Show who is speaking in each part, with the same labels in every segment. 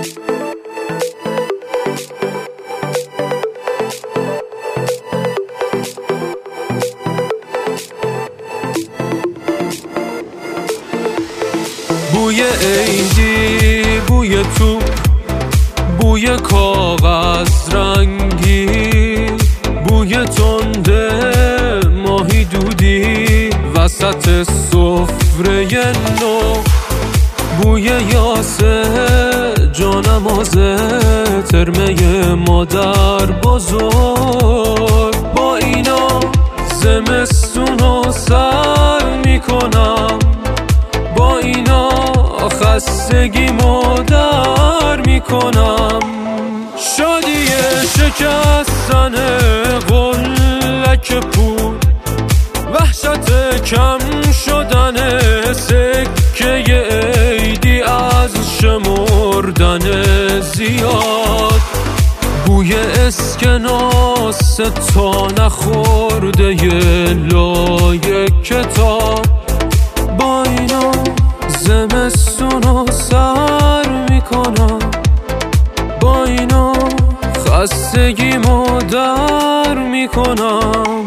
Speaker 1: بوی عیدی، بوی تو، بوی کاغذ رنگی، بوی تنده ماهی دودی وسط سفره نو، بوی یاسه جانمازه ترمه مادر بزرگ. با اینا زمستونو سر میکنم، با اینا خستگیمو در میکنم. شادی شکستن قلک پول، وحشت کم شدن سکه عیدی از شمردن زیاد، بوی اسکناس تا نخورده لای کتاب. با اینا زمستونو سر میکنم، با اینا خستگیمو در میکنم.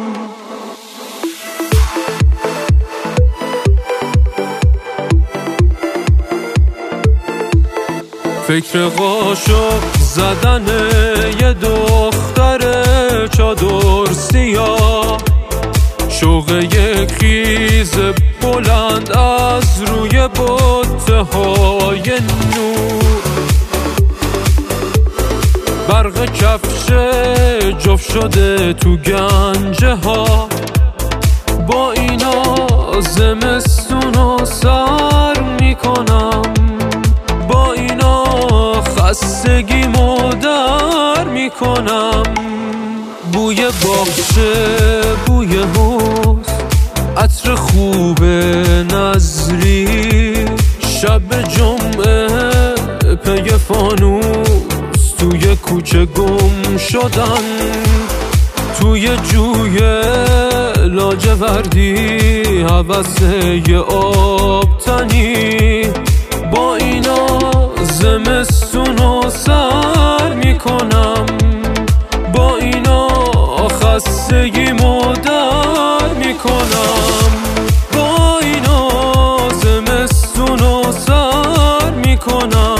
Speaker 1: فکر قاشق زدن یه دختر چادر سیاه، شوق یک خیز بلند از روی بته‌های نور، برق کفش جفت شده تو گنجه ها. با اینا زمستونو سر میکنم، با اینا خستگیمو در میکنم. بوی باغچه، بوی حوض، عطر خوب نظری، شب جمعه پی فانوس توی کوچه گم شدن، توی جوی لاجوردی هوس آب تنی. با اینا زمستونو سر میکنم، با اینا خستگیمو در میکنم، با اینا زمستونو سر میکنم.